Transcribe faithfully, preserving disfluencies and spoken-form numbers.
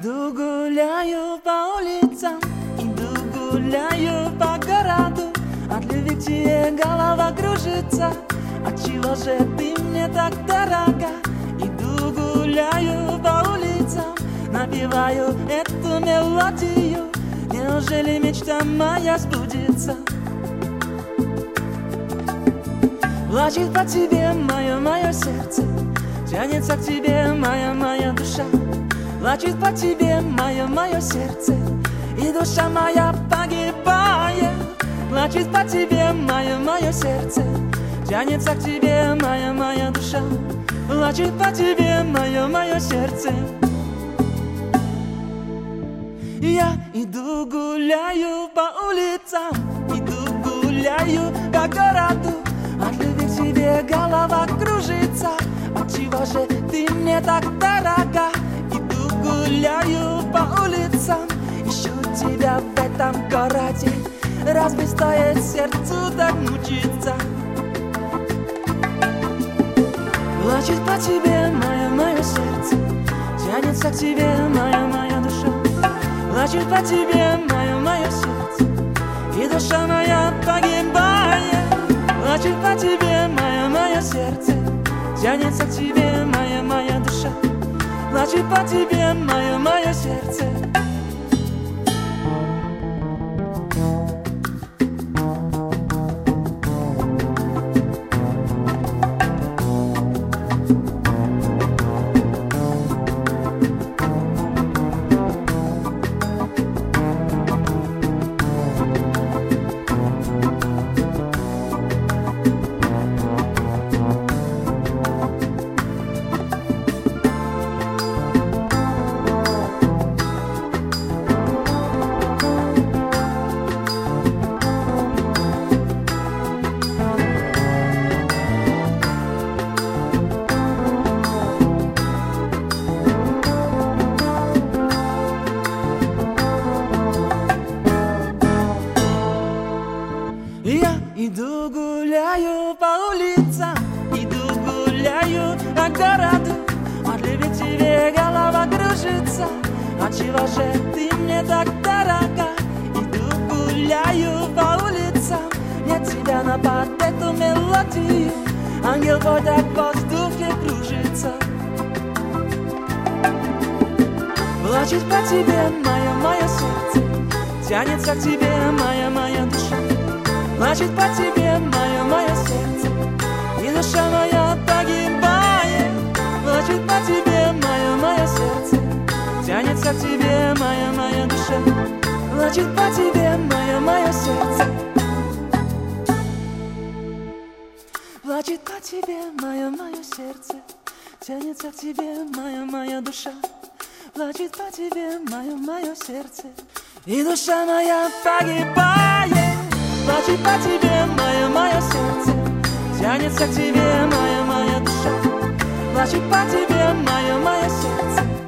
иду гуляю по улицам, иду гуляю по городу. От любви к тебе голова кружится. Отчего же ты мне так дорога? Иду гуляю по улицам, напеваю эту мелодию. Неужели мечта моя сбудется? Плачет по тебе мое, мое сердце, тянется к тебе моя, моя душа. Плачет по тебе мое, мое сердце, и душа моя погибает. Плачет по тебе мое, мое сердце, тянется к тебе моя, моя душа. Плачет по тебе мое, мое сердце. Я иду гуляю по улицам, иду гуляю по городу. От любви к тебе голова кружится. Отчего же ты мне так дорога? Иду гуляю по улицам, ищу тебя в этом городе. Разве стоит сердцу так мучиться? Плачет по тебе мое, мое сердце, тянется к тебе моя, моя душа. Плачет по тебе мое, мое сердце, и душа моя погибает. Плачет по тебе мое, мое сердце, тянется к тебе моя, моя душа. Плачет по тебе мое, мое сердце. Я иду гуляю по улицам, иду гуляю по городу. От любви к тебе голова кружится. Отчего же ты мне так дорога? Иду гуляю по улицам, нет тебя на под эту мелодию. Ангел твой так в воздухе кружится. Плачет по тебе мое, мое сердце, тянется к тебе моя, моя душа. Плачет по тебе мое, мое сердце, и душа моя погибает. Плачет по тебе мое, мое сердце, тянется к тебе моя, моя душа. Плачет по тебе мое, мое сердце. Плачет по тебе мое, мое сердце, тянется к тебе моя, моя душа. Плачет по тебе мое, мое сердце, и душа моя погибает. Плачет по тебе мое, мое сердце, тянется к тебе моя, моя душа. Плачет по тебе мое, мое сердце,